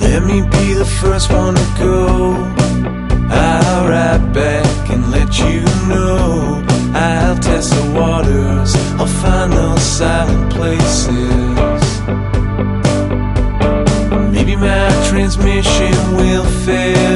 Let me be the first one to go. I'll ride back and let you know. I'll test the waters, I'll find those silent places. Maybe my transmission will fail.